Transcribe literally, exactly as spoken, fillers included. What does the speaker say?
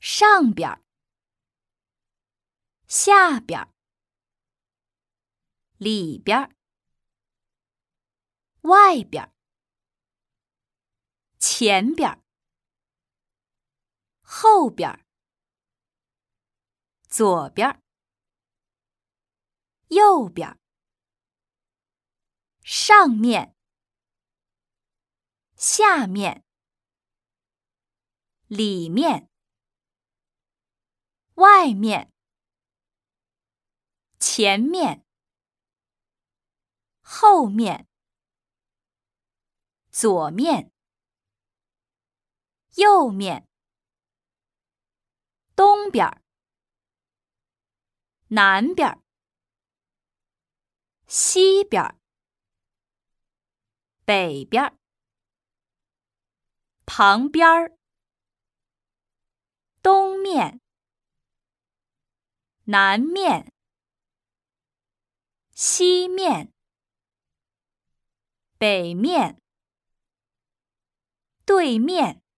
上边儿、下边儿、里边儿、外边儿、前边儿、后边儿、左边儿、右边儿、上面、下面、里面、外面、前面、后面、左面、右面、东边儿、南边儿、西边儿、北边儿、旁边儿、东面、南面、西面、北面、对面。